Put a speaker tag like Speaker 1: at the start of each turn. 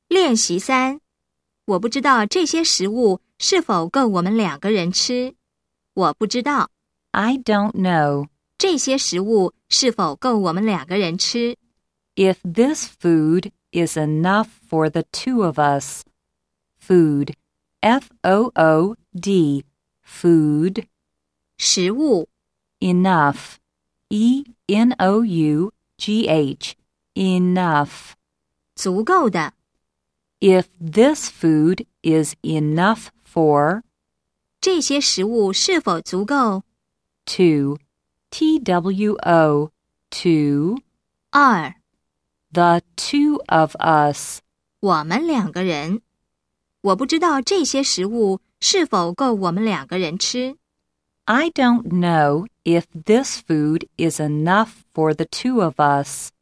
Speaker 1: 练习3，我不知道这些食物是否够我们2个人吃。我不知道。
Speaker 2: I don't know.
Speaker 1: 这些食物是否够我们2个人吃？
Speaker 2: If this food is enough for the 2 of us. Food. F-O-O-D. Food.
Speaker 1: 食物
Speaker 2: Enough. E-N-O-U-G-H. Enough.
Speaker 1: 足够的。
Speaker 2: If this food is enough for.
Speaker 1: 这些食物是否足够？
Speaker 2: 2. T-W-O. 2.
Speaker 1: 2.
Speaker 2: The 2 of us.
Speaker 1: 我们2个人。我不知道这些食物是否够我们2个人吃。
Speaker 2: I don't know if this food is enough for the 2 of us.